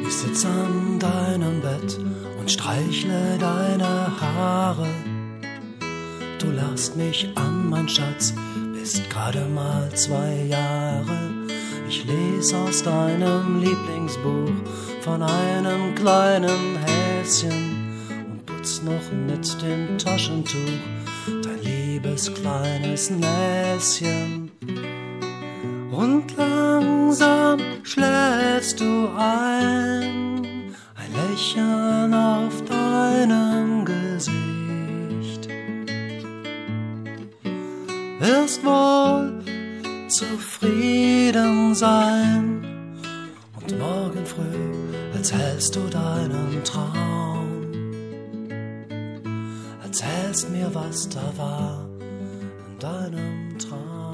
Ich sitz an deinem Bett und streichle deine Haare. Du lachst mich an, mein Schatz, bist gerade mal 2 Jahre. Ich lese aus deinem Lieblingsbuch von einem kleinen Häschen und putz noch mit dem Taschentuch dein liebes kleines Näschen. Und langsam schläfst du ein Lächeln auf deinem Gesicht. Wirst wohl zufrieden sein und morgen früh erzählst du deinen Traum. Erzählst mir, was da war in deinem Traum.